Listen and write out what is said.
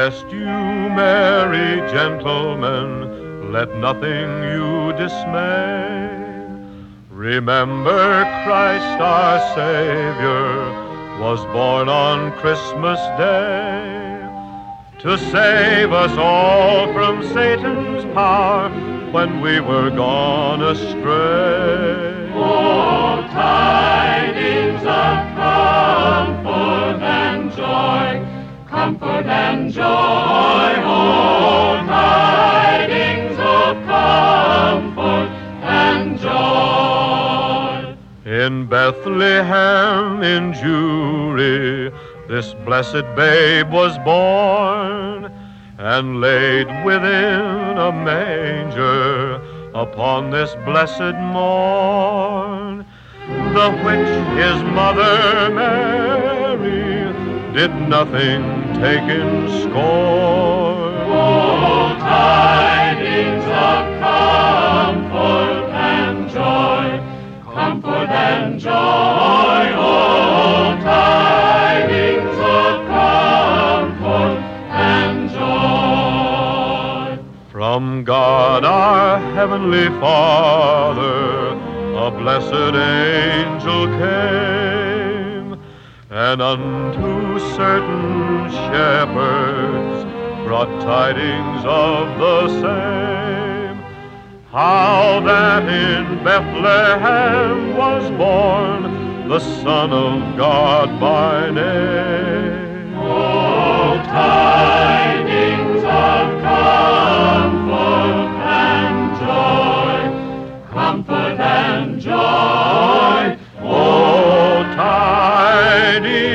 rest you merry gentlemen, let nothing you dismay. Remember Christ our Savior was born on Christmas Day to save us all from Satan's power when we were gone astray. Oh, tidings of comfort and joy, comfort and joy. Oh, tidings of comfort and joy. In Bethlehem in Jewry, this blessed babe was born, and laid within a manger upon this blessed morn. The which his mother Mary did nothing take in scorn. Oh, tidings of comfort and joy, comfort and joy. Oh, tidings of comfort and joy. From God our Heavenly Father, a blessed angel came, and unto certain shepherds brought tidings of the same, how that in Bethlehem was born the Son of God by name. Oh, tidings of comfort and joy, comfort and joy. Oh, tidings